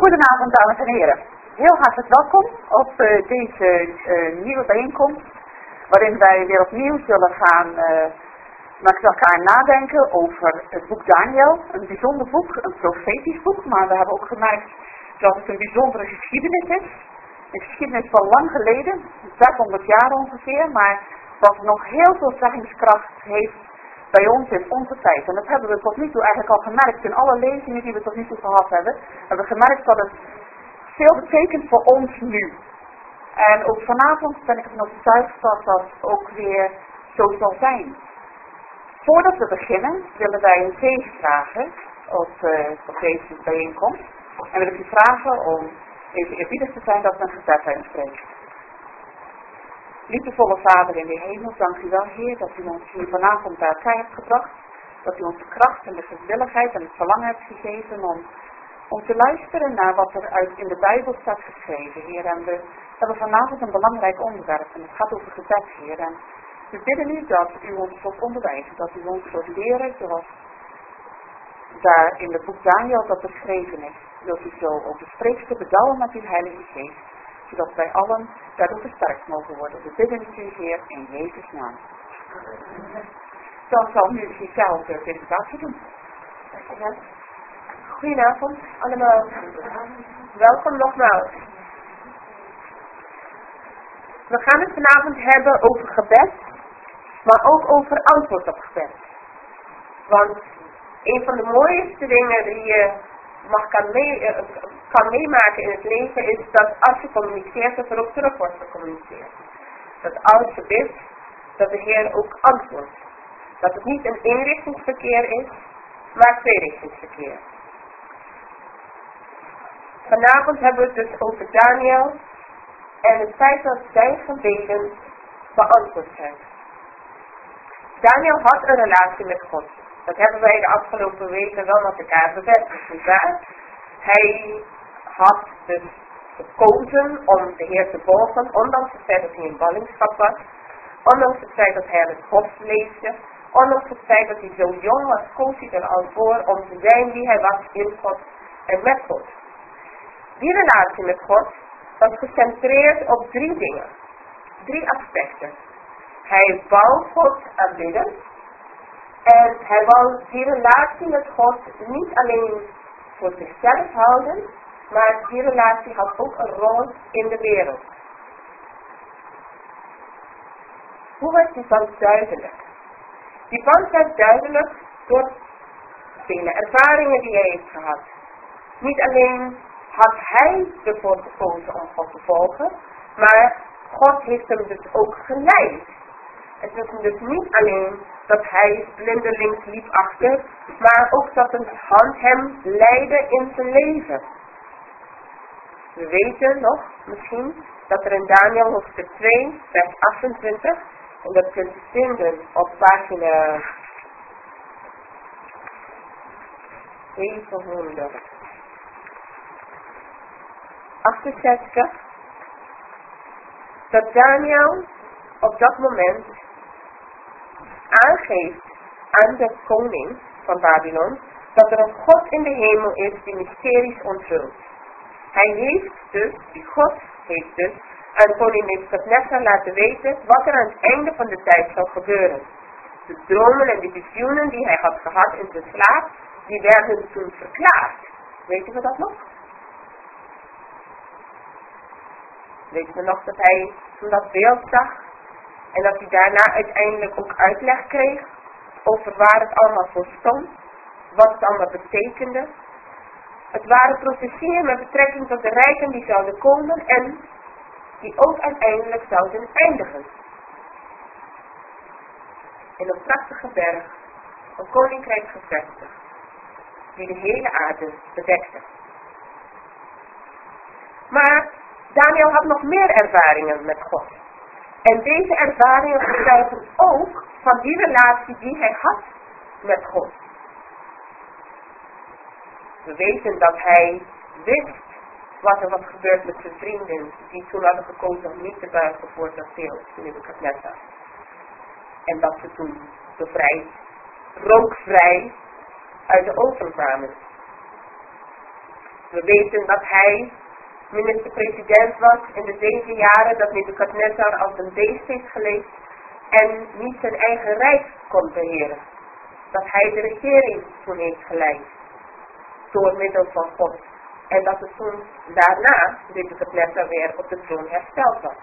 Goedenavond, dames en heren. Heel hartelijk welkom op deze nieuwe bijeenkomst, waarin wij weer opnieuw zullen gaan met elkaar nadenken over het boek Daniel. Een bijzonder boek, een profetisch boek, maar we hebben ook gemerkt dat het een bijzondere geschiedenis is. Een geschiedenis van lang geleden, 600 jaar ongeveer, maar wat nog heel veel zeggingskracht heeft bij ons in onze tijd. En dat hebben we tot nu toe eigenlijk al gemerkt in alle lezingen die we tot nu toe gehad hebben. We hebben gemerkt dat het veel betekent voor ons nu. En ook vanavond ben ik ervan overtuigd dat dat ook weer zo zal zijn. Voordat we beginnen willen wij een zegen vragen op deze bijeenkomst. En wil ik u vragen om even eerbiedig te zijn dat we een gebed uitspreken. Liefdevolle Vader in de hemel, dank u wel, Heer, dat u ons hier vanavond bij elkaar hebt gebracht. Dat u ons de kracht en de gewilligheid en het verlangen hebt gegeven om te luisteren naar wat er in de Bijbel staat geschreven, Heer. En we hebben vanavond een belangrijk onderwerp en het gaat over gebed, Heer. En we bidden u dat u ons zult onderwijzen, dat u ons zult leren zoals daar in het boek Daniel dat beschreven is. Wilt u zo ook de spreekster bedouwen met uw Heilige Geest, zodat wij allen daardoor versterkt mogen worden. We bidden het u, Heer, in Jezus' naam. Dan zal nu Giselle de presentatie doen. Goedenavond allemaal. Welkom nogmaals. We gaan het vanavond hebben over gebed, maar ook over antwoord op gebed. Want een van de mooiste dingen die je kan meemaken in het leven is dat als je communiceert, dat er ook terug wordt gecommuniceerd. Dat als je bidt, dat de Heer ook antwoordt. Dat het niet een eenrichtingsverkeer is, maar tweerichtingsverkeer. Vanavond hebben we het dus over Daniel en het feit dat zijn gebeden beantwoord zijn. Daniel had een relatie met God. Dat hebben wij de afgelopen weken wel met elkaar bevestigd, nietwaar? Hij had dus gekozen om de Heer te volgen, ondanks het feit dat hij in ballingschap was, ondanks het feit dat hij aan het hof leefde, ondanks het feit dat hij zo jong was, koos hij er al voor om te zijn wie hij was in God en met God. Die relatie met God was gecentreerd op 3 dingen, 3 aspecten. Hij wou God aanbidden en hij wou die relatie met God niet alleen voor zichzelf houden, maar die relatie had ook een rol in de wereld. Hoe was die band duidelijk? Die band werd duidelijk door vele ervaringen die hij heeft gehad. Niet alleen had hij ervoor gekozen om God te volgen, maar God heeft hem dus ook geleid. Het was dus niet alleen dat hij blindelings liep achter, maar ook dat een hand hem leidde in zijn leven. We weten nog misschien dat er in Daniel hoofdstuk 2 vers 28, en dat kunt u vinden op pagina 768, dat Daniel op dat moment aangeeft aan de koning van Babylon dat er een God in de hemel is die mysteries onthult. Hij heeft dus, die God heeft dus, aan koning Nebukadnezar laten weten wat er aan het einde van de tijd zou gebeuren. De dromen en de visioenen die hij had gehad in zijn slaap, die werden toen verklaard. Weten we dat nog? Weten we nog dat hij toen dat beeld zag en dat hij daarna uiteindelijk ook uitleg kreeg over waar het allemaal voor stond, wat het allemaal betekende. Het waren profetieën met betrekking tot de rijken die zouden komen en die ook uiteindelijk zouden eindigen. In een prachtige berg, een koninkrijk gevestigd, die de hele aarde bedekte. Maar Daniel had nog meer ervaringen met God. En deze ervaringen getuigen ook van die relatie die hij had met God. We weten dat hij wist wat er was gebeurd met zijn vrienden, die toen hadden gekozen om niet te buigen voor dat beeld van Nebukadnezar. En dat ze toen bevrijd, rookvrij uit de oven kwamen. We weten dat hij minister-president was in de 7 jaren dat Nebukadnezar als een beest heeft geleefd en niet zijn eigen rijk kon beheren. Dat hij de regering toen heeft geleid door middel van God. En dat het toen daarna Nebukadnezar weer op de troon hersteld was.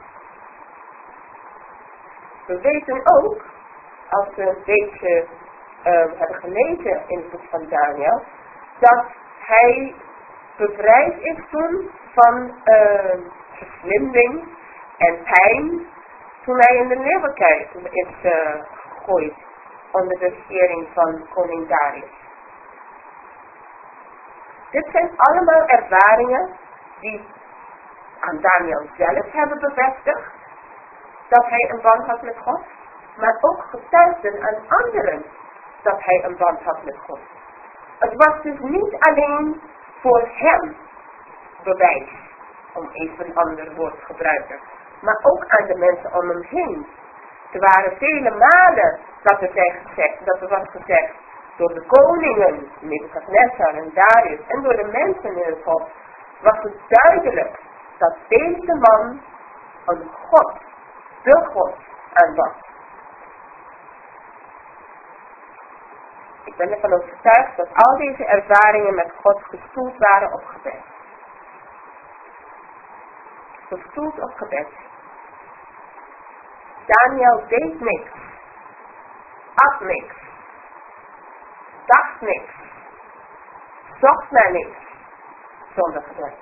We weten ook, als we een beetje hebben gelezen in het boek van Daniel, dat hij bevrijd is toen van verslinting en pijn toen hij in de leeuwenkuil is gegooid onder de regering van koning Darius. Dit zijn allemaal ervaringen die aan Daniel zelf hebben bevestigd dat hij een band had met God, maar ook getuigden aan anderen dat hij een band had met God. Het was dus niet alleen voor hem bewijs, om even een ander woord te gebruiken, maar ook aan de mensen om hem heen. Er waren vele malen dat er was gezegd door de koningen, Nebukadnezar en Darius en door de mensen in het hof, was het duidelijk dat deze man een God, de God aanbad. Ik ben ervan overtuigd dat al deze ervaringen met God gestoeld waren op gebed. Gestoeld op gebed. Daniel deed niks. At niks. Dacht niks. Zocht naar niks. Zonder gebed.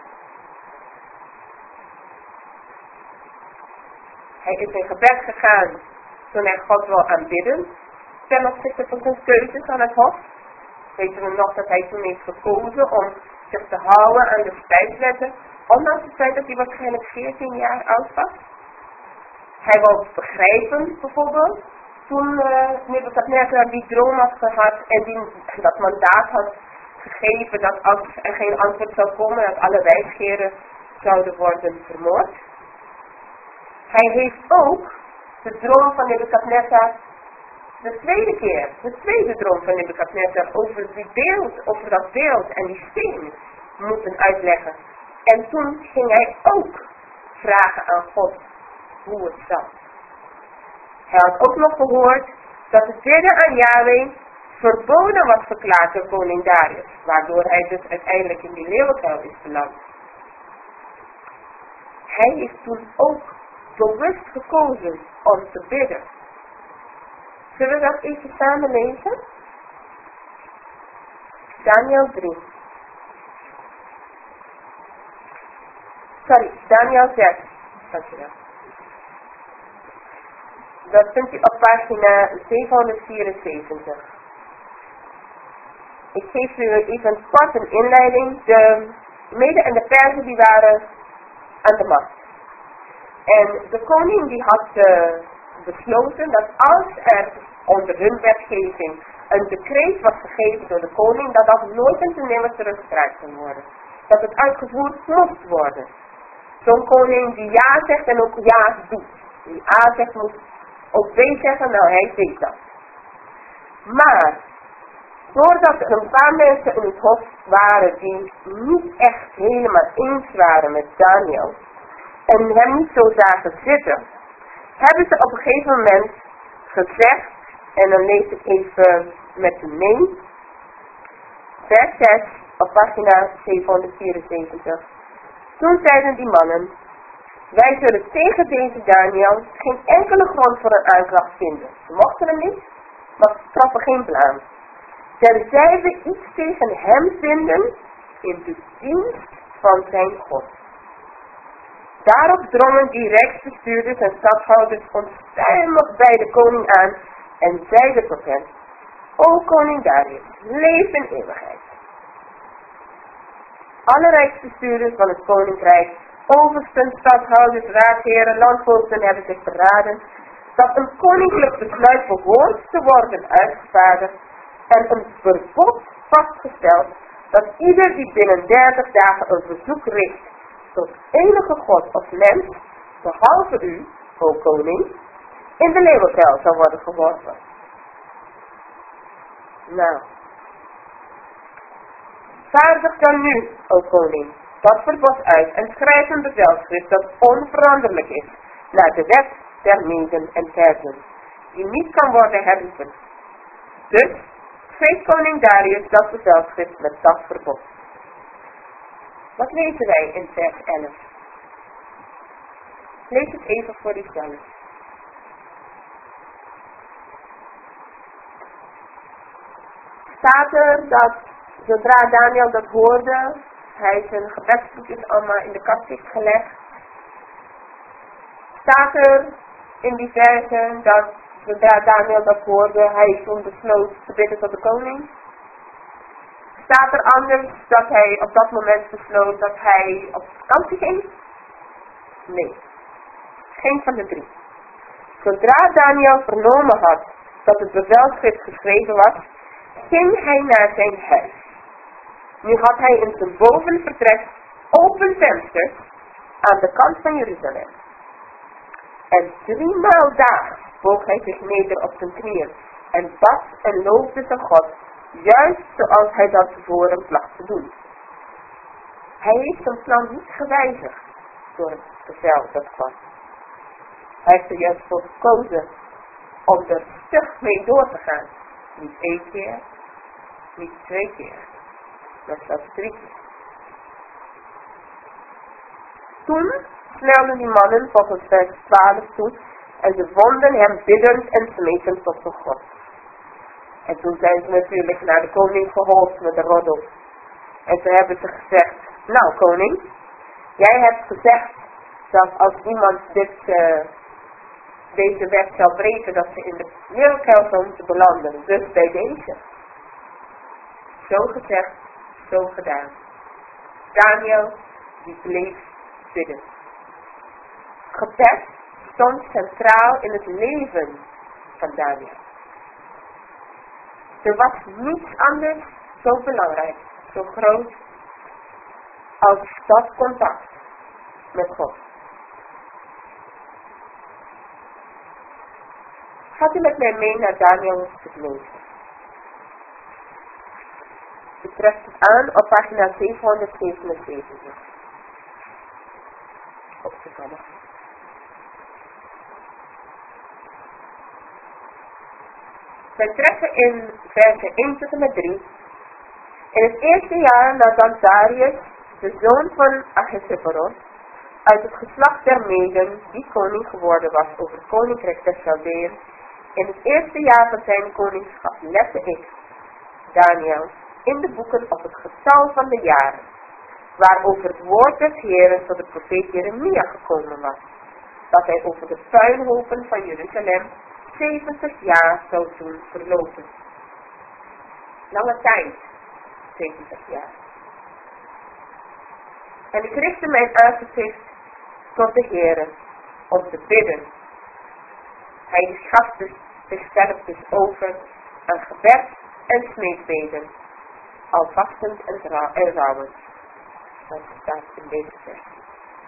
Hij is in gebed gegaan toen hij God wil aanbidden. Ten opzichte van zijn keuzes aan het hof. Weten we nog dat hij toen heeft gekozen om zich te houden aan de spijswetten. Ondanks het feit dat hij waarschijnlijk 14 jaar oud was. Hij wou begrijpen bijvoorbeeld. Toen Nebukadnezar die droom had gehad en die dat mandaat had gegeven dat als er geen antwoord zou komen dat alle wijsgeren zouden worden vermoord. Hij heeft ook de droom van Nebukadnezar de tweede droom van Nebukadnezar over dat beeld en die steen moeten uitleggen. En toen ging hij ook vragen aan God hoe het zat. Hij had ook nog gehoord dat het bidden aan Yahweh verboden was verklaard door koning Darius, waardoor hij dus uiteindelijk in die leeuwenkuil is beland. Hij heeft toen ook bewust gekozen om te bidden. Zullen we dat even samen lezen? Daniel 6. Dankjewel. Dat vindt u op pagina 774. Ik geef u even kort een inleiding. De Mede en de Perzen die waren aan de macht. En de koning die had besloten dat als er onder hun wetgeving een decreet was gegeven door de koning, dat dat nooit en ten nimmer teruggedraaid kon worden. Dat het uitgevoerd moest worden. Zo'n koning die ja zegt en ook ja doet. Die A zegt moet ook B zeggen, nou hij deed dat. Maar, doordat er een paar mensen in het hof waren die niet echt helemaal eens waren met Daniel en hem niet zo zagen zitten, hebben ze op een gegeven moment gezegd, en dan lees ik even met u mee, vers 6 op pagina 774. Toen zeiden die mannen, wij zullen tegen deze Daniel geen enkele grond voor een aanklacht vinden. Ze mochten hem niet, maar ze troffen geen blaam. Tenzij we iets tegen hem vinden in de dienst van zijn God. Daarop drongen die rijksbestuurders en stadhouders onstuimig bij de koning aan en zeiden tot hem, o koning Darius, leef in eeuwigheid. Alle rijksbestuurders van het koninkrijk, oversten, stadhouders, raadheren, landvoogden hebben zich beraden dat een koninklijk besluit behoort te worden uitgevaardigd en een verbod vastgesteld dat ieder die binnen 30 dagen een verzoek richt tot enige god of mens, behalve u, o koning, in de leeuwenkuil zal worden geworpen. Nou, Vaardig dan nu, o koning, dat verbod uit en schrijf een bevelschrift dat onveranderlijk is, naar de wet der Meden en Perzen, die niet kan worden herroepen. Dus schreef koning Darius dat bevelschrift met dat verbod. Wat lezen wij in vers 11? Lees het even voor uzelf. Staat er dat zodra Daniel dat hoorde, hij zijn gebedsboekjes allemaal in de kast heeft gelegd? Staat er in die versen dat zodra Daniel dat hoorde, hij toen besloot te bidden tot de koning? Staat er anders dat hij op dat moment besloot dat hij op vakantie ging? Nee, geen van de drie. Zodra Daniel vernomen had dat het bevelschrift geschreven was, ging hij naar zijn huis. Nu had hij in zijn bovenvertrek open vensters aan de kant van Jeruzalem. En 3 maal daags boog hij zich neder op zijn knieën en bad en loofde zijn God, juist zoals hij dat tevoren placht te doen. Hij heeft zijn plan niet gewijzigd door het bevel dat was. Hij heeft er juist voor gekozen om er stug mee door te gaan. Niet 1 keer, niet 2 keer, maar zelfs 3 keer. Toen snelden die mannen volgens vers 12 toe en ze vonden hem biddend en smeekend tot zijn God. En toen zijn ze natuurlijk naar de koning geholpen met de roddel. En ze hebben ze gezegd, nou koning, jij hebt gezegd dat als iemand deze wet zou breken, dat ze in de wereldhel zou moeten belanden. Dus bij deze. Zo gezegd, zo gedaan. Daniel, die bleef bidden. Gebed stond centraal in het leven van Daniel. Er was niets anders zo belangrijk, zo groot, als dat contact met God. Gaat u met mij mee naar Daniel het lezen. U treft het aan op pagina 777. Opgevallen. Wij treffen in versen 1 tot en met 3. In het eerste jaar nadat Darius, de zoon van Ahasveros, uit het geslacht der Meden, die koning geworden was over het koninkrijk der Chaldeeën, in het eerste jaar van zijn koningschap lette ik, Daniel, in de boeken op het getal van de jaren, waarover het woord des Heeren tot de profeet Jeremia gekomen was, dat hij over de puinhopen van Jeruzalem 70 jaar zou doen verlopen. Lange tijd, 70 jaar. En ik richtte mijn aangezicht tot de Heere om te bidden. Hij gaf zichzelf dus over aan gebed en smeekbeden, al vastend en rouwend. Dat staat in deze versie.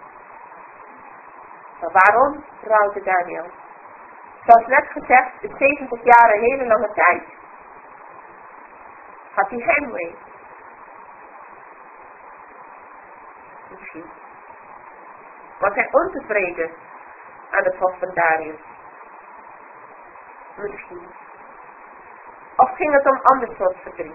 Maar waarom rouwde Daniel? Zoals net gezegd, is 70 jaar een hele lange tijd. Had hij heimwee? Misschien. Was hij ontevreden aan het hof van Darius? Misschien. Of ging het om ander soort verdriet?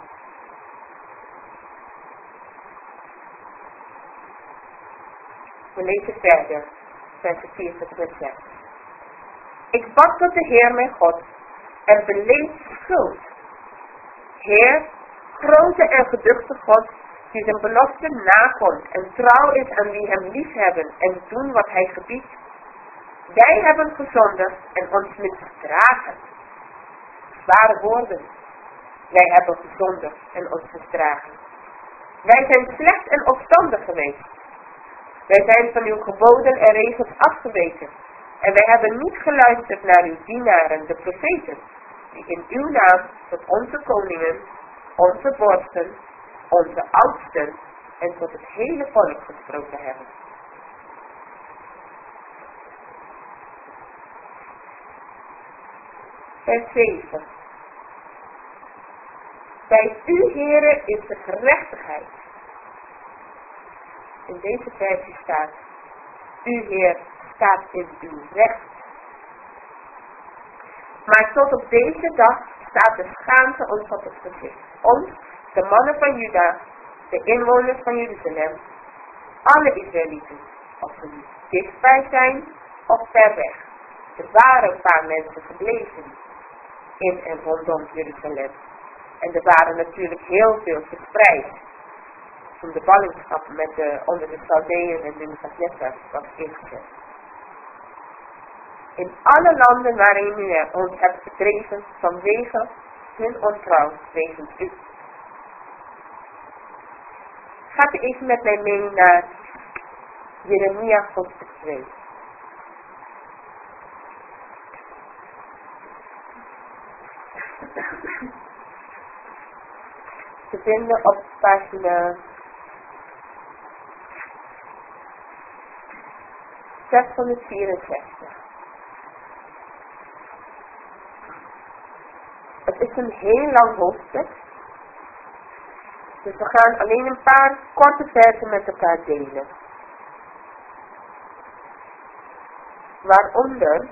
We lezen verder, vers 4 tot 6. Ik bad tot de Heer mijn God en beleed schuld. Heer, grote en geduchte God, die zijn belofte nakomt en trouw is aan wie hem liefhebben en doen wat hij gebiedt. Wij hebben gezondigd en ons misdragen. Zware woorden. Wij hebben gezondigd en ons misdragen. Wij zijn slecht en opstandig geweest. Wij zijn van uw geboden en regels afgeweken. En wij hebben niet geluisterd naar uw dienaren, de profeten, die in uw naam tot onze koningen, onze vorsten, onze oudsten en tot het hele volk gesproken hebben. Vers 7. Bij u, Heere, is de gerechtigheid. In deze versie staat, u, Heer, staat in uw recht. Maar tot op deze dag staat de schaamte ons op het gezicht. Ons, de mannen van Juda, de inwoners van Jeruzalem, alle Israëlieten, of ze nu dichtbij zijn of ver weg. Er waren een paar mensen gebleven in en rondom Jeruzalem. En er waren natuurlijk heel veel verspreid. Toen de ballingschap onder de Chaldeeën en de Nebuchadnezzar was ingezet. In alle landen waarin u ons hebt verdreven vanwege hun ontrouw wegens u. Gaat u even met mij mee naar Jeremia hoofdstuk 2. Te vinden op pagina 664. Het is een heel lang hoofdstuk. Dus we gaan alleen een paar korte versen met elkaar delen. Waaronder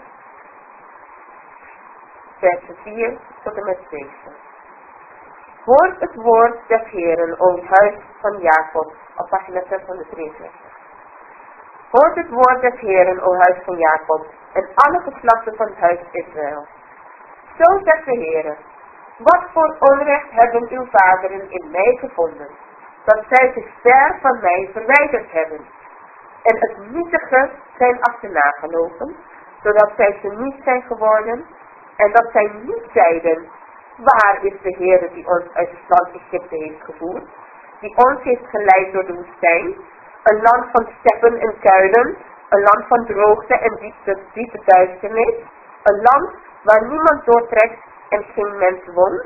versen 4 tot en met 7. Hoort het woord des Heeren, o huis van Jacob, op pagina 663. Hoort het woord des Heeren, o huis van Jacob, en alle geslachten van het huis Israël. Zo zegt de Heere, wat voor onrecht hebben uw vaderen in mij gevonden, dat zij zich ver van mij verwijderd hebben, en het nietige zijn achterna gelopen, zodat zij ze niet zijn geworden, en dat zij niet zeiden, waar is de Heere die ons uit het land Egypte heeft gevoerd, die ons heeft geleid door de woestijn, een land van steppen en kuilen, een land van droogte en diepe duisternis, een land waar niemand doortrekt en geen mens woont.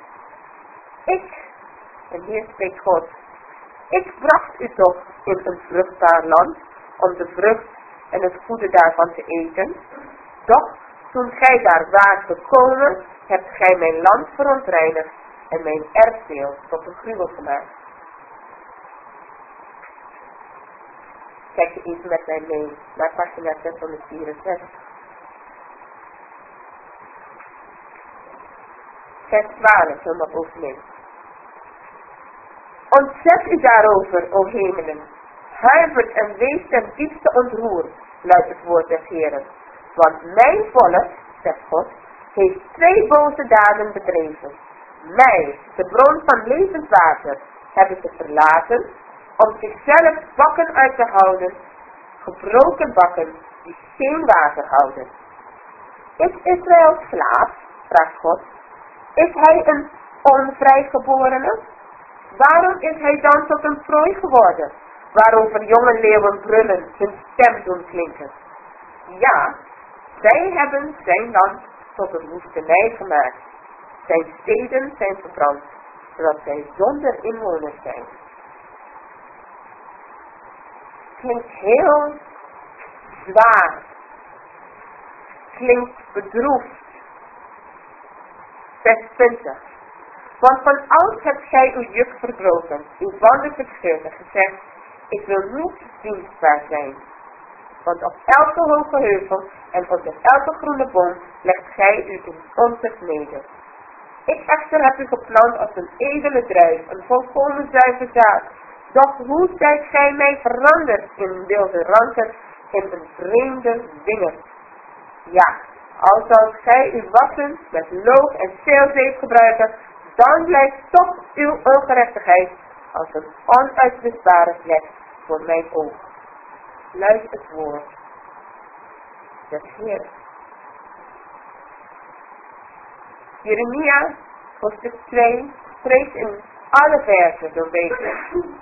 En hier spreekt God, ik bracht u toch in een vruchtbaar land, om de vrucht en het goede daarvan te eten. Doch, toen gij daar waart gekomen, hebt gij mijn land verontreinigd en mijn erfdeel tot een gruwel gemaakt. Kijk je even met mij mee naar pagina 664. Vers 12, zo nog overneemt. Ontzet u daarover, o hemelen. Huivert en wees ten diepste ontroerd, luidt het woord des Heeren. Want mijn volk, zegt God, heeft 2 boze daden bedreven. Mij, de bron van levend water, hebben ze verlaten, om zichzelf bakken uit te houden, gebroken bakken die geen water houden. Is Israël slaaf? Vraagt God. Is hij een onvrijgeborene? Waarom is hij dan tot een prooi geworden, waarover jonge leeuwen brullen, hun stem doen klinken? Ja, zij hebben zijn land tot een woestenij gemaakt. Zijn steden zijn verbrand, zodat zij zonder inwoners zijn. Klinkt heel zwaar. Klinkt bedroefd. Vers 20. Want van oud hebt gij uw juk verbroken, uw banden verscheurd en gezegd, ik wil niet dienstbaar zijn. Want op elke hoge heuvel en onder elke groene boom legt gij u in ontucht neder. Ik echter heb u geplant als een edele druif, een volkomen zuiver zaad. Doch hoe zijt gij mij veranderd in een wilde ranker, in een vreemde wingerd? Ja, al zou gij u wassen met loog en zeelzeep gebruiken, dan blijft toch uw ongerechtigheid als een onuitwisbare vlek voor mijn oog. Luister het woord des Heeren. Jeremia, hoofdstuk 2, spreekt in alle versen doorwegen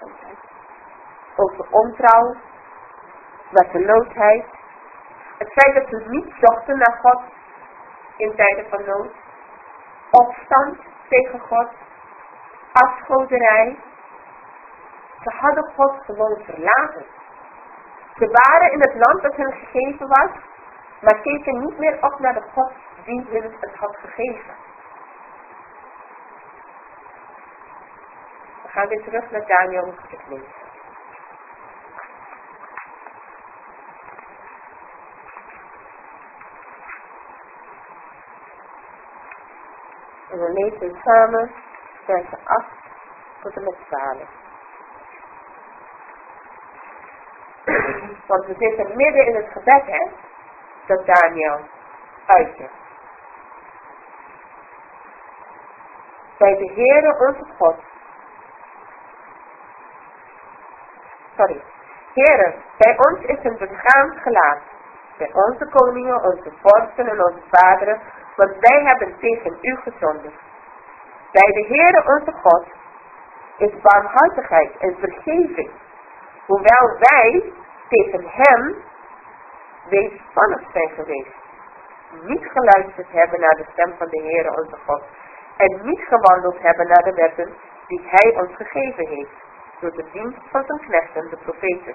over ontrouw, wetteloosheid, het feit dat ze niet zochten naar God in tijden van nood, opstand tegen God, afgoderij. Ze hadden God gewoon verlaten. Ze waren in het land dat hen gegeven was, maar keken niet meer op naar de God die hun het had gegeven. gaan weer terug naar Daniel hoofdstuk 9. En we lezen samen versen 8 tot en met 12. Want we zitten midden in het gebed, hè, dat Daniel uitte. Bij de Heere onze God. Heere, bij ons is een beschaamd gelaat. Bij onze koningen, onze vorsten en onze vaderen, want wij hebben tegen u gezondigd. Bij de Heere onze God is barmhartigheid en vergeving, hoewel wij tegen hem weerspannig zijn geweest, niet geluisterd hebben naar de stem van de Heere onze God en niet gewandeld hebben naar de wetten die hij ons gegeven heeft, door de dienst van zijn knechten, de profeten.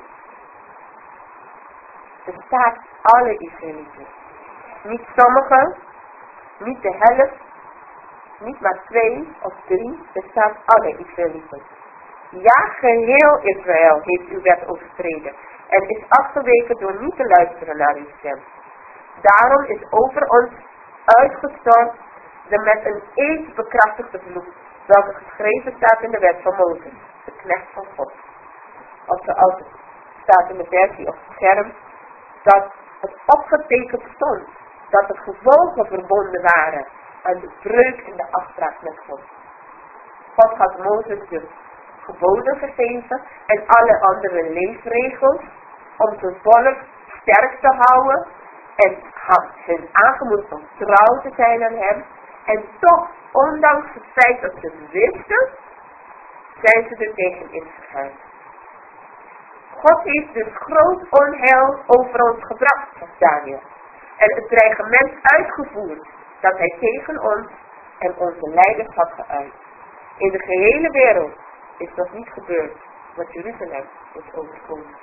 Er staat alle Israëlieten, niet sommigen, niet de helft, niet maar 2 of 3, er staat alle Israëlieten. Ja, geheel Israël heeft uw wet overtreden en is afgeweken door niet te luisteren naar uw stem. Daarom is over ons uitgestort de met een eed bekrachtigde vloek, welke geschreven staat in de wet van Mozes, de knecht van God. Of zoals het staat in de versie op het scherm, dat het opgetekend stond, dat de gevolgen verbonden waren aan de breuk en de afspraak met God. God had Mozes de geboden gegeven en alle andere leefregels om zijn volk sterk te houden en had hen aangemoedigd om trouw te zijn aan hem. En toch, ondanks het feit dat ze het wisten, zijn ze er tegen ingegaan. God heeft dus groot onheil over ons gebracht, zegt Daniel. En het dreigement uitgevoerd dat hij tegen ons en onze leiders had geuit. In de gehele wereld is nog niet gebeurd wat Jeruzalem is overkomen.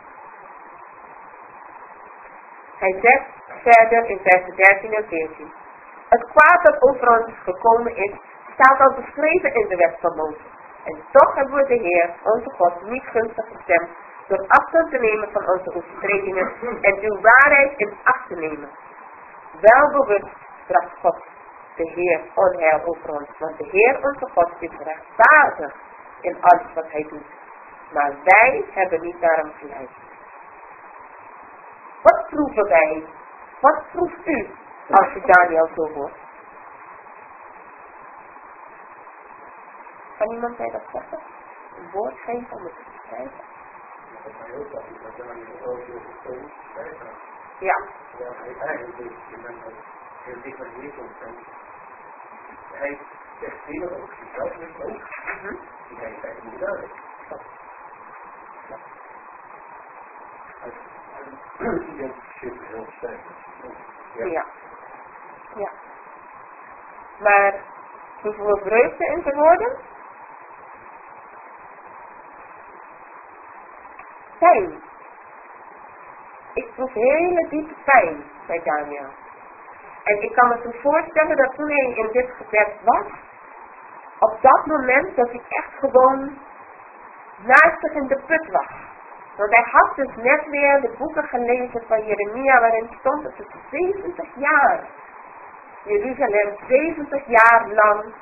Hij zegt verder in versen 13 en 14. Het kwaad dat over ons is gekomen is, staat al beschreven in de wet van Mozes. En toch hebben we de Heer, onze God, niet gunstig gestemd door afstand te nemen van onze overtredingen en uw waarheid in acht te nemen. Wel bewust bracht God, de Heer, onheil over ons, want de Heer, onze God, is rechtvaardig in alles wat hij doet. Maar wij hebben niet naar hem geluisterd. Wat proeven wij? Wat proeft u als je Daniel zo hoort? Kan iemand mij dat zeggen? Een woord geven om het te beschrijven? Ja. Hij zegt hier ook, zichzelf niet ook. Die hij eigenlijk niet duidelijk. Hij identificeert heel sterk. Ja. Ja. Maar hoeven we vreugde in te worden? Pijn. Ik proef hele diepe pijn, zei Daniel. En ik kan me zo voorstellen dat toen hij in dit gebed was, op dat moment dat hij echt gewoon naast zich in de put was. Want hij had dus net weer de boeken gelezen van Jeremia waarin stond dat het 70 jaar, Jeruzalem 70 jaar lang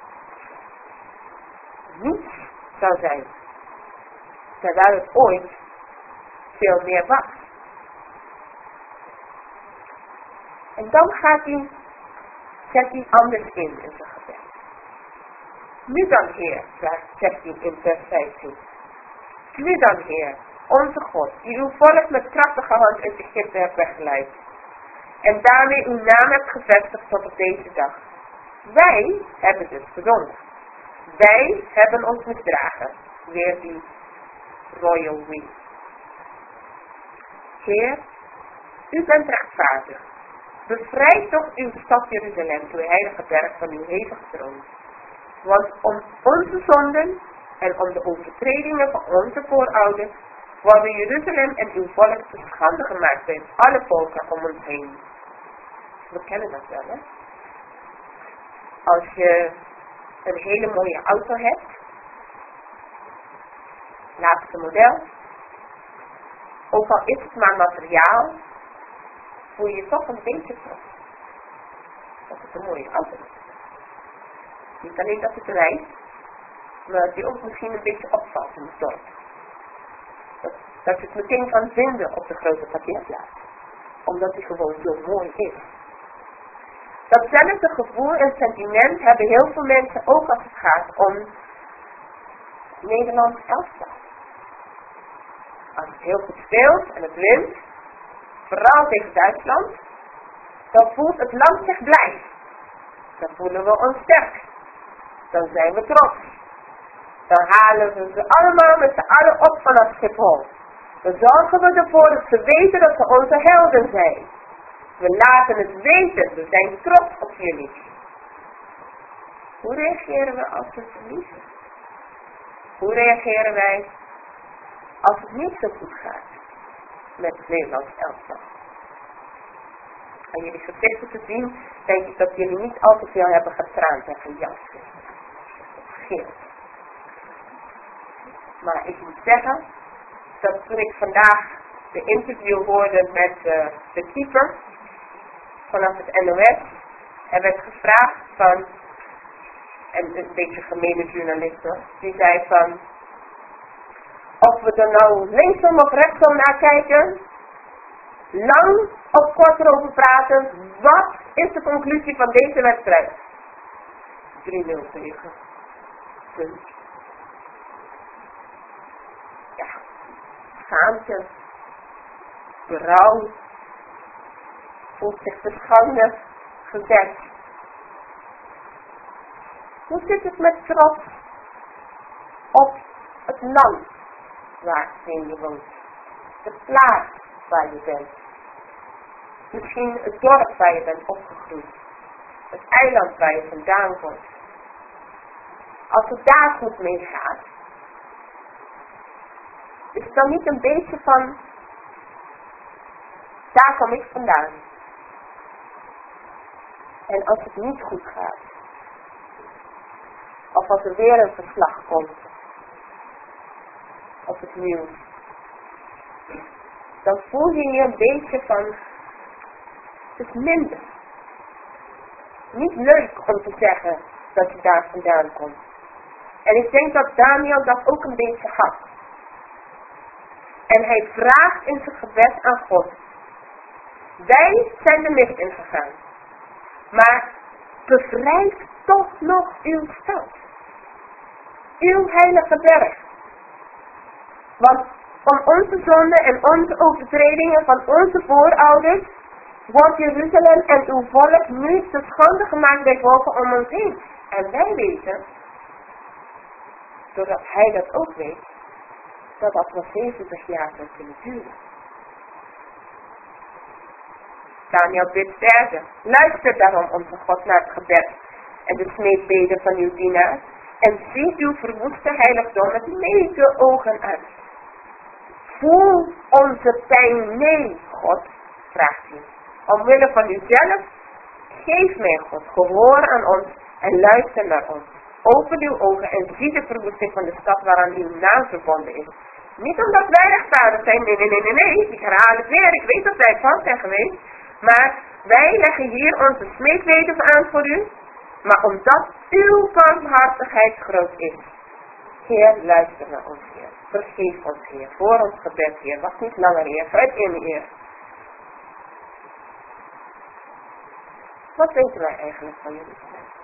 niets zou zijn. Terwijl het ooit veel meer was. En dan zet hij anders in zijn gebed. Nu dan Heer, zegt hij in vers 15. Nu dan Heer, onze God, die uw volk met krachtige hand uit Egypte hebt weggeleid. En daarmee uw naam hebt gevestigd tot op deze dag. Wij hebben dus gezondigd. Wij hebben ons misdragen. Weer die royal we. Heer, u bent rechtvaardig. Bevrijd toch uw stad Jeruzalem, uw heilige berg van uw hevige troon. Want om onze zonden en om de overtredingen van onze voorouders worden Jeruzalem en uw volk te schande gemaakt bij alle volken om ons heen. We kennen dat wel, hè? Als je een hele mooie auto hebt Laatste model. Ook al is het maar materiaal, voel je je toch een beetje trots. Dat het een mooie auto is. Niet alleen dat het rijdt, maar die ook misschien een beetje opvalt in het dorp. Dat je het meteen kan vinden op de grote parkeerplaats. Omdat die gewoon zo mooi is. Datzelfde gevoel en sentiment hebben heel veel mensen ook als het gaat om Nederlands elftal. Als het heel goed speelt en het wint, vooral tegen Duitsland, dan voelt het land zich blij. Dan voelen we ons sterk. Dan zijn we trots. Dan halen we ze allemaal met z'n allen op vanaf Schiphol. Dan zorgen we ervoor dat ze weten dat ze onze helden zijn. We laten het weten, we zijn trots op jullie. Hoe reageren we als we verliezen? Hoe reageren wij als het niet zo goed gaat met het Nederlands elftal? Aan jullie gezichten te zien, denk ik dat jullie niet al te veel hebben getraand en gejast. Vergeet. Maar ik moet zeggen, dat toen ik vandaag de interview hoorde met de keeper vanaf het NOS, er werd gevraagd van, en een beetje gemene journalist hoor, die zei van, of we er nou linksom of rechtsom naar kijken, lang of kort erover praten, wat is de conclusie van deze wedstrijd? 3-0 tegen. Punt. Ja, schaamte, berouw, voelt zich verschonen, gezet. Hoe zit het met trots op het land waarin je woont? De plaats waar je bent. Misschien het dorp waar je bent opgegroeid. Het eiland waar je vandaan komt. Als het daar goed mee gaat, is het dan niet een beetje van, daar kom ik vandaan. En als het niet goed gaat, of als er weer een verslag komt, op het nieuws, dan voel je je een beetje van, het is minder. Niet leuk om te zeggen dat je daar vandaan komt. En ik denk dat Daniel dat ook een beetje had. En hij vraagt in zijn gebed aan God. Wij zijn de mist ingegaan. Maar bevrijd toch nog uw stad. Uw heilige berg. Want van onze zonden en onze overtredingen van onze voorouders wordt Jeruzalem en uw volk nu te schande gemaakt bij volken om ons heen. En wij weten, doordat hij dat ook weet, dat dat nog 70 jaar zou kunnen duren. Daniel bidt verder. Luister daarom onze God naar het gebed en de smeekbeden van uw dienaar en ziet uw verwoeste heiligdom met lege ogen aan. Voel onze pijn mee, God, vraagt u. Omwille van uzelf, geef mij, God, gehoor aan ons en luister naar ons. Open uw ogen en zie de verwoesting van de stad waaraan uw naam verbonden is. Niet omdat wij rechtvaardig zijn, nee, ik herhaal het weer, ik weet dat wij fout zijn geweest. Maar wij leggen hier onze smeekbeden aan voor u, maar omdat uw barmhartigheid groot is. Heer, luister naar ons, Heer. Vergeef ons, Heer, voor ons gebed, Heer. Wacht niet langer, Heer. Grijp in, Heer. Wat weten wij eigenlijk van jullie?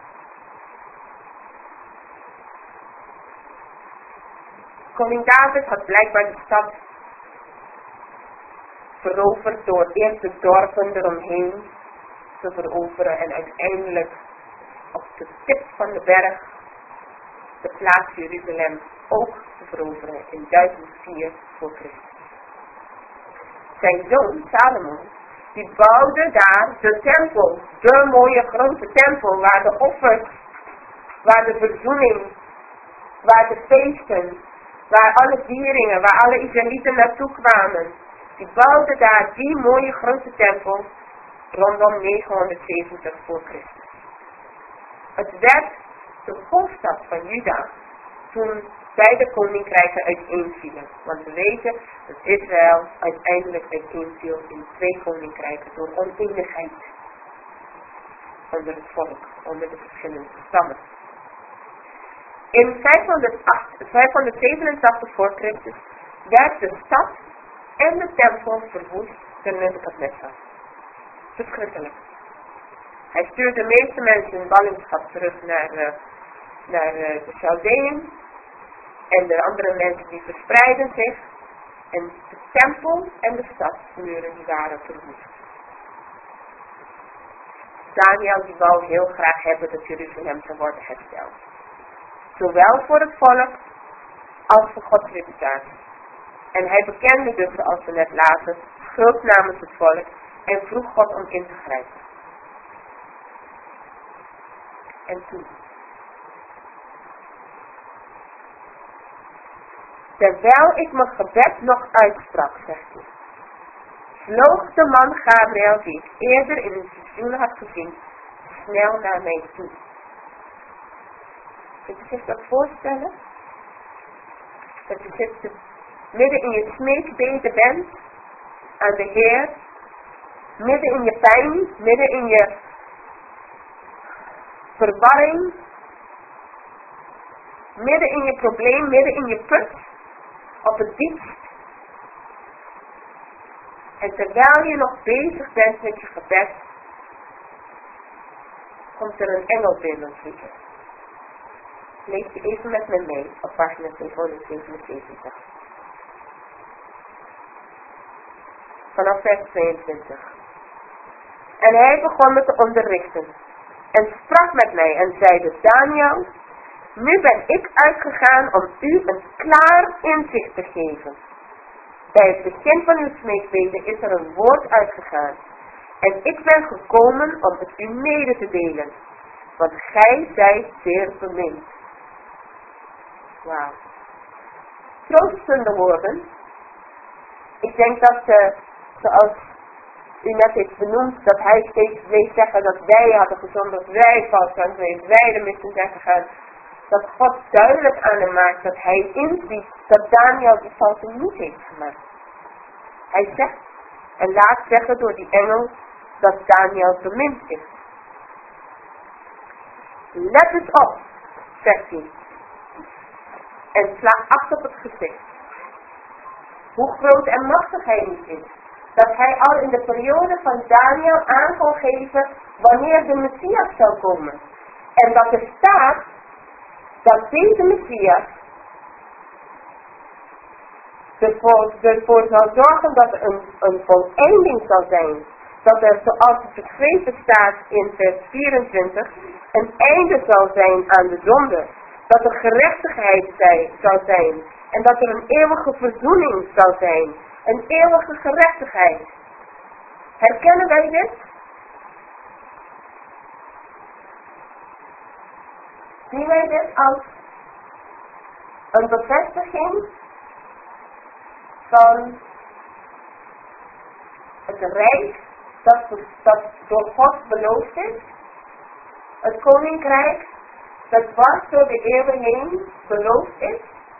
Koning David had blijkbaar de stad veroverd door eerst de dorpen eromheen te veroveren en uiteindelijk op de tip van de berg de plaats Jeruzalem ook te veroveren in 1004 voor Christus. Zijn zoon Salomo, die bouwde daar de tempel, de mooie grote tempel waar de offers, waar de verzoening, waar de feesten, waar alle vieringen, waar alle Israëlieten naartoe kwamen. Die bouwde daar die mooie grote tempel rondom 970 voor Christus. Het werd de hoofdstad van Juda toen beide koninkrijken uiteenvielen. Want we weten dat Israël uiteindelijk uiteenviel in 2 koninkrijken door oneenigheid onder het volk, onder de verschillende stammen. In 587 voor Christus werd de stad en de tempel verwoest door Nebukadnezar. Verschrikkelijk. Hij stuurde de meeste mensen in ballingschap terug naar de Chaldeeën. En de andere mensen die verspreidden zich. En de tempel en de stadsmuren die waren verwoest. Daniel die wou heel graag hebben dat Jeruzalem zou worden hersteld. Zowel voor het volk als voor Gods reputatie. En hij bekende dus, zoals we net lazen, schuld namens het volk en vroeg God om in te grijpen. En toen. Terwijl ik mijn gebed nog uitsprak, zegt hij, vloog de man Gabriel, die ik eerder in een visioen had gezien, snel naar mij toe. Kunt u zich dat voorstellen? Dat je midden in je smeekbeden bent aan de Heer, midden in je pijn, midden in je verwarring, midden in je probleem, midden in je put, op het diepst. En terwijl je nog bezig bent met je gebed, komt er een engel binnen vliegen. Lees je even met me mee op pagina 277. Vanaf vers 22. En hij begon me te onderrichten. En sprak met mij en zeide, Daniel, nu ben ik uitgegaan om u een klaar inzicht te geven. Bij het begin van uw smeekbeden is er een woord uitgegaan. En ik ben gekomen om het u mede te delen. Want gij zijt zeer bemind. Wauw. Troostende woorden. Ik denk dat, zoals u net heeft benoemd, dat hij steeds bleef zeggen dat wij hadden gezondigd, wij vals zijn geweest, wij de misten zijn gegaan. Dat God duidelijk aan hem maakt dat hij inziet dat Daniel die fouten niet heeft gemaakt. Hij zegt en laat zeggen door die engel dat Daniel bemind is. Let eens op, zegt hij. En sla acht op het gezicht. Hoe groot en machtig hij niet is. Dat hij al in de periode van Daniel aan kon geven wanneer de Messias zou komen. En dat er staat dat deze Messias ervoor zal zorgen dat er een voleinding zal zijn. Dat er, zoals het geschreven staat in vers 24, een einde zal zijn aan de zonde. Dat er gerechtigheid zal zijn. En dat er een eeuwige verzoening zal zijn. Een eeuwige gerechtigheid. Herkennen wij dit? Zien wij dit als een bevestiging van het rijk dat door God beloofd is? Het koninkrijk dat dwars door de eeuwen heen beloofd is?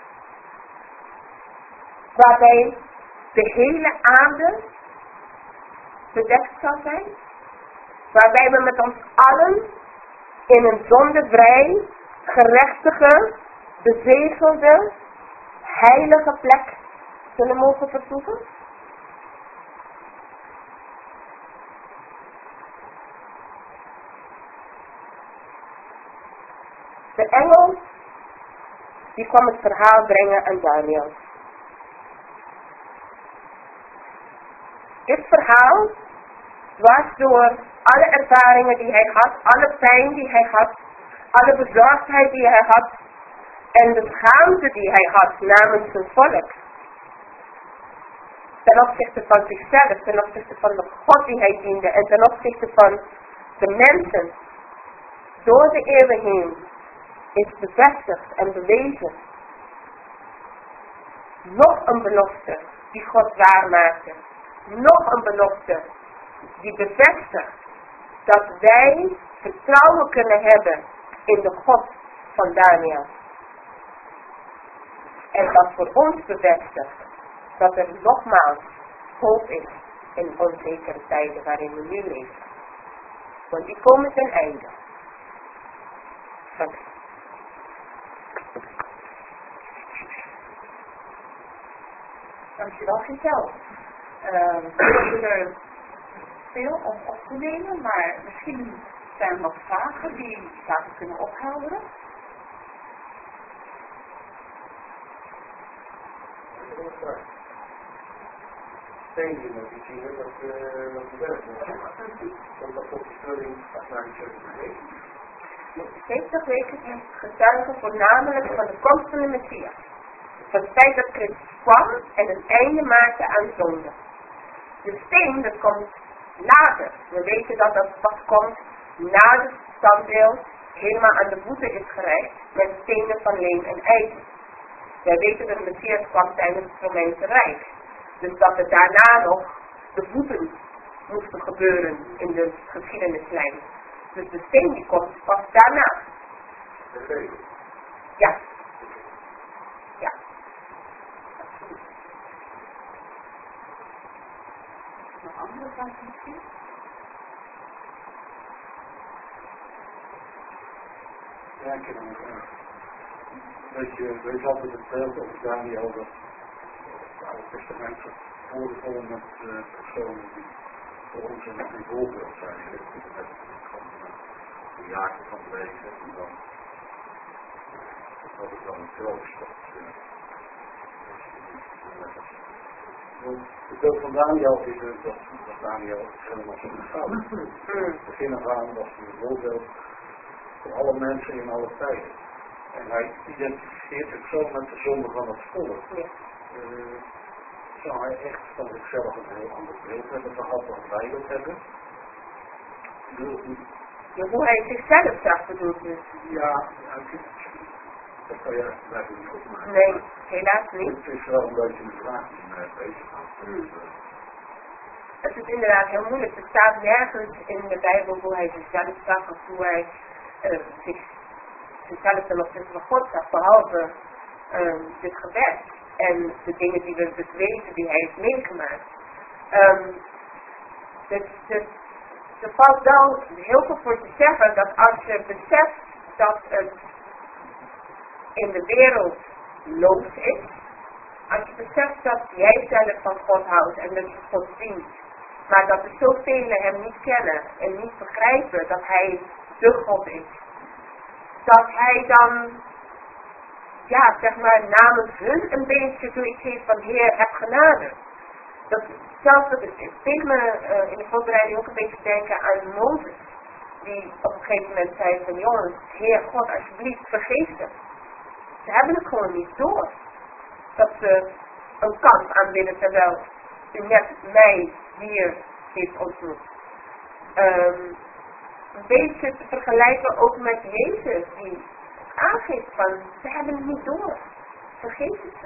Waarbij de hele aarde bedekt zal zijn? Waarbij we met ons allen in een zondevrij, gerechtige, bezegelde, heilige plek zullen mogen vertoeven? De engel, die kwam het verhaal brengen aan Daniel. Dit verhaal was door alle ervaringen die hij had, alle pijn die hij had, alle bezorgdheid die hij had en de schaamte die hij had namens zijn volk. Ten opzichte van zichzelf, ten opzichte van de God die hij diende en ten opzichte van de mensen. Door de eeuwen heen is bevestigd en bewezen. Nog een belofte die God waarmaakte. Nog een belofte die bevestigt dat wij vertrouwen kunnen hebben in de God van Daniel. En dat voor ons bevestigt dat er nogmaals hoop is in onzekere tijden waarin we nu leven. Want die komen ten einde. Dank u. Dankjewel, Giselle. We hebben er veel om op te nemen, maar misschien zijn er nog vragen die zaken kunnen ophelderen. Stenen moet je zien dat je werkt. Want dat op de vulling naar de 70 weken. 70 weken getuigen voornamelijk van de komst van de Messias. Van het feit dat Christus kwam en een einde maakte aan zonde. De steen, dat komt later. We weten dat dat pas komt na het standbeeld helemaal aan de voeten is gereikt met stenen van leem en ijzer. Wij weten dat de Messias kwam tijdens het Romeinse Rijk. Dus dat er daarna nog de voeten moesten gebeuren in de geschiedenislijn. Dus de steen die komt pas daarna. Ja. Ja. Nog andere vragen misschien? Ja, ik heb hem ook. Weet je altijd het beeld over Daniel dat het Oude Testament voorgevallen met personen die voor ons een voorbeeld zijn. Van de jager van het leven en dan dat het dan een troost. Het beeld van Daniel is dat Daniel helemaal zo'n fout. Begin af aan was hij een voorbeeld voor alle mensen in alle tijden. En hij identificeert zichzelf met de zonde van het volk. Ja. Zou hij echt van zichzelf een heel ander beeld hebben gehad dan wij dat hebben? Ja, hoe hij zichzelf zag bedoelt dus. Ja, dat kan je eigenlijk niet goed maken. Nee, helaas niet. Het is wel een beetje een vraag die mij bezighoudt. Het is inderdaad heel moeilijk. Er staat nergens in de Bijbel hoe hij zichzelf zag of hoe hij zichzelf ten opzichte van God zag, behalve dit gebed en de dingen die we dus weten die hij heeft meegemaakt. Er valt wel heel veel voor te zeggen dat als je beseft dat het in de wereld loos is, als je beseft dat jij zelf van God houdt en dat je God dient, maar dat er zoveel hem niet kennen en niet begrijpen dat hij de God is, dat hij dan, ja, zeg maar, namens hun een beetje zoiets heeft van Heer, heb genade. Dat zelfs dat het deed me in de voorbereiding ook een beetje denken aan Mozes, die op een gegeven moment zei van jongens, Heer God, alsjeblieft vergeef ze. Ze hebben het gewoon niet door. Dat ze een kant aanbidden terwijl u net mij hier heeft ontmoet. Een beetje te vergelijken ook met Jezus, die aangeeft van, ze hebben het niet door. Vergeef het ze.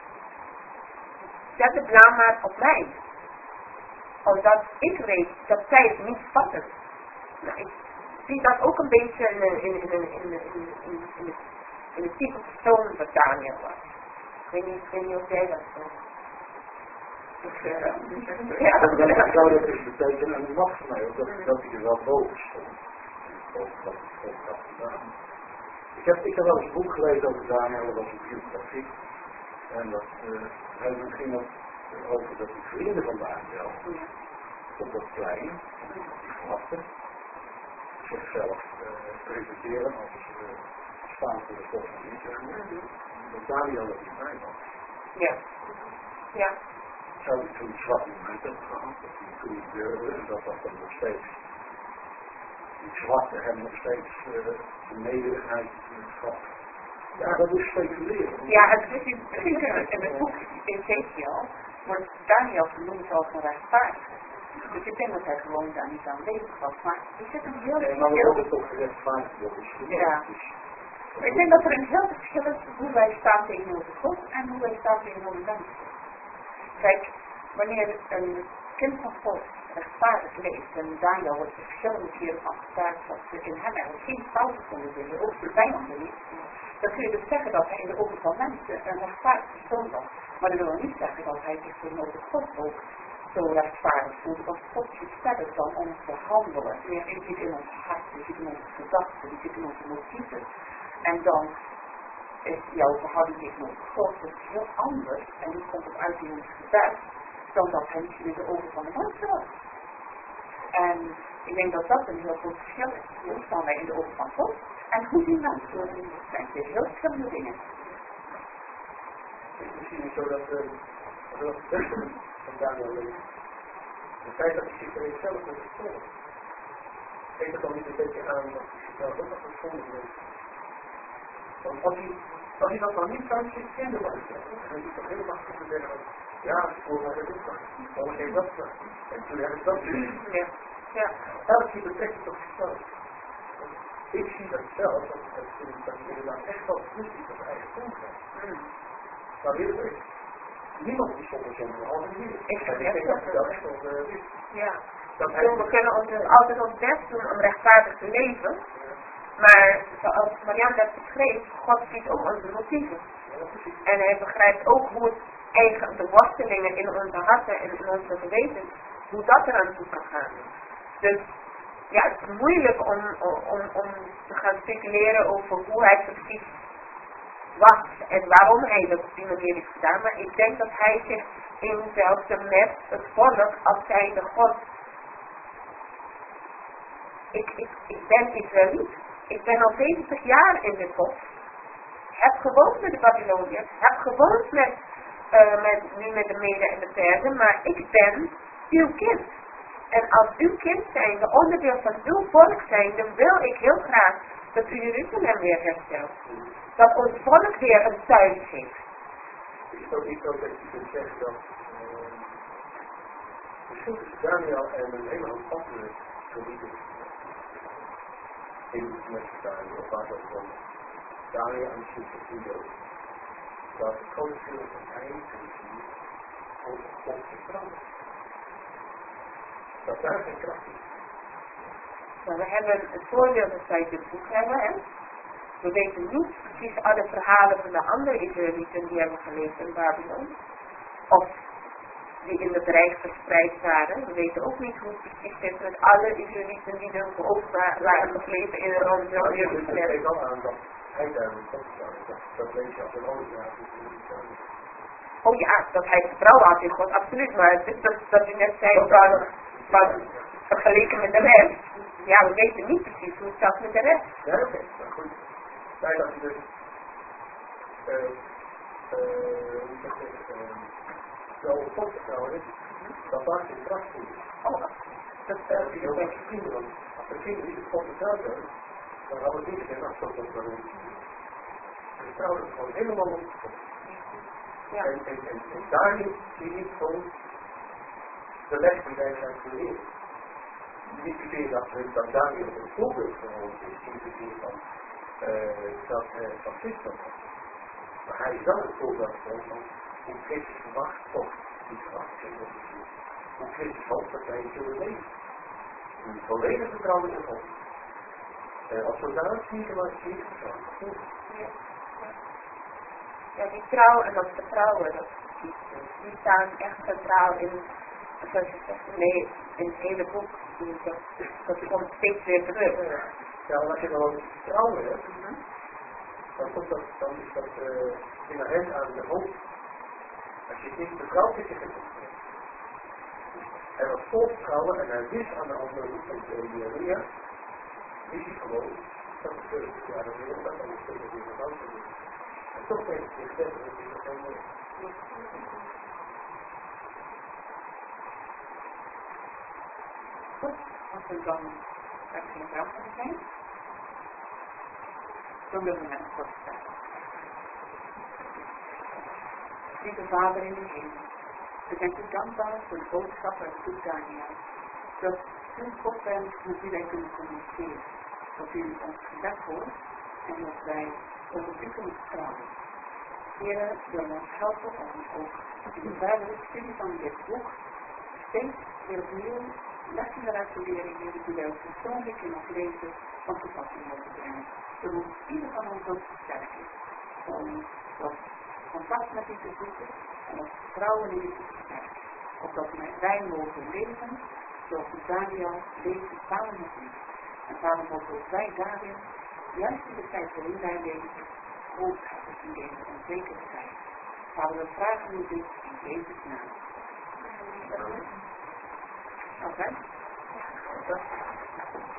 Zet het blaam maar op mij. Omdat ik weet dat zij het niet vatten. Nou, ik zie dat ook een beetje in het type persoon wat Daniel was. Ik weet niet of jij dat zo. Dat zou dat dus betekenen, en dat mag voor mij ook, dat hij er wel boven stond. Boven wat het had gedaan. Ik heb wel eens een boek gelezen over Daniel, dat was een biografie. En dat ging ook over dat die vrienden van Daniel, op dat plein, die verwachten, zichzelf presenteren als staan voor de God van Israël. Dat Daniel er niet bij was. Ja. Ja. Zou hij toen zwart moment hebben gehad, dat hij toen gebeurde en dat dan nog steeds, die zwarte hem nog steeds de nederigheid gaf. Ja, dat is speculeren. Ja, het is in het boek Ezekiel wordt Daniel genoemd als een rechtvaardige. Dus ik denk dat hij gewoon daar niet aanwezig was. Maar er zit een heel En dan wordt het toch gerechtvaardigd, dat is goed. Ja. Ik denk dat er een heel verschil is hoe wij staan tegenover God en hoe wij staan tegenover mensen. Kijk, wanneer een kind van God rechtvaardig leeft. En Daniel wordt verschillende keren van getuigd dat ze in hem eigenlijk geen fouten konden vinden, ook de vijanden niet. Dan kun je dus zeggen dat hij in de ogen van mensen een rechtvaardig persoon was. Maar dat wil niet zeggen dat hij zich tegenover God ook zo rechtvaardig voelt. Want God ziet verder dan ons te handelen. Hij ziet in ons hart, hij ziet in onze gedachten, hij ziet in onze motieven. En dan is jouw verhouding tegenover God dus heel anders. En die komt ook uit in ons gebed. Dan dat hij misschien in de ogen van de mensen was. En ik denk dat dat een heel groot verschil is. Hoe staan wij in de ogen van God? En hoe zien mensen dat in het zijn? Het is heel verschillende dingen. Het is misschien niet zo dat we het beste van Daniel lezen. Het feit dat hij zich er zelf moet vertellen. Geeft het dan niet een beetje aan dat hij zichzelf ook nog verzonnen heeft. Want als hij dat nou niet zou zitten, dan is het toch heel makkelijk te zeggen. Ja, ik voel mij er niet van. Dan geef dat van. En toen heb ik dat gezien. Ja. Elk die betrekt op zichzelf. Ik zie dat zelf, dat je inderdaad echt wel bewust is op eigen grond gaat. Maar weer is niemand die zonder zonder behalve hier. Ik denk dat je dat echt wel wist. Ja. We kunnen ons altijd ons best doen om rechtvaardig te leven. Maar zoals Marianne dat beschreef, God ziet ook onze motieven. En hij begrijpt ook hoe het eigen, de worstelingen in onze harten en in onze geweten, hoe dat eraan toe kan gaan. Dus ja, het is moeilijk om te gaan speculeren over hoe hij precies was en waarom hij dat op die manier heeft gedaan. Maar ik denk dat hij zich eenzelfde met het volk als zijnde God. Ik ben Israëliet. Ik ben al 70 jaar in dit land. Heb gewoond met de Babyloniërs. Heb gewoond met de Mede en de Perzen. Maar ik ben uw kind. En als uw kind zijnde, onderdeel van uw volk zijnde, wil ik heel graag dat u Jeruzalem weer herstelt. Dat ons volk weer een thuis heeft. Is het ook niet zo dat je kunt zeggen dat misschien tussen Daniel en een hele hoop andere gebieden in Mesopotamie of waar dat dan Daniel en misschien van Jood, dat het grote verschil van hij en misschien over God vertrouwen. Dat daar geen kracht is. Nou, we hebben het voordeel dat wij dit boek hebben. Hè? We weten niet precies alle verhalen van de andere Israëlieten die hebben geleefd in Babylon. Of die in het Rijk verspreid waren. We weten ook niet hoe het precies zit met alle Israëlieten die er ook waren gebleven in rond Jeruzalem. Het geeft al aan dat hij daar een God staat. Dat lees je als een oligraaf. Oh ja, dat hij vertrouwen had in God, absoluut. Maar het is dat u net zei van vergeleken met de rest. Ja, we weten niet precies hoe het zat met de rest. Ja, oké, maar goed. Wij dat je dus hoe zeg je zo God vertrouwen is, dat daar geen kracht in is. Oh, Dat is heel erg vrienden, want als de vrienden niet het God vertrouwd hebben, dan hadden we niet geen afstand op waarom. Ze vertrouwen gewoon helemaal op God. ja. En daarin zie je gewoon de les die wij zijn geleerd. Niet zozeer dat Daniel een voorbeeld van ons is, niet zozeer van dat fascisme was. Maar hij is wel een voorbeeld van hoe Christus verwacht, of niet verwacht, hoe Christus hoopt dat wij zullen leven. Een volledig vertrouwen in God. Als zodanig zie je maar zie je vertrouwen. Ja, die trouw en dat vertrouwen, die staan echt centraal in, zoals je zegt, nee, in het hele boek. Dat komt steeds weer terug. Ja, als je dan vertrouwen hebt, dan is dat inherent aan de hoop. Als je het niet vertrouwt, is je geen hoop. En dat vol vertrouwen, en hij wist aan de andere hoek van Jeremia, is hij gewoon, dat is ja, dat is dat dan is het weer een ander. En toch heeft hij gezegd, dat is nog heel mooi. Goed, als we dan geen vraag van zijn, dan willen we naar het kort stellen. Lieve Vader in de hemel, we zijn u dankbaar voor de boodschap uit het boek Daniel. Dat u God bent met wie wij kunnen communiceren. Dat u ons gebed hoort en dat wij op u kunnen vertrouwen. Heren, wil ons helpen om ook in de verdere studie van dit boek steeds weer opnieuw lessen eruit te leren hier die wij ook persoonlijk in ons leven van toepassing mogen brengen. Zodat ieder van ons ook sterk is om dat contact met u te zoeken en het vertrouwen in u te versterken. Opdat wij mogen leven zoals Daniel leefde samen met u. En daarom mogen ook wij daarin, juist in de tijd waarin wij leven, hoop hebben in leven en zeker zijn. Vader, we vragen u dit in Jezus' naam. Oké.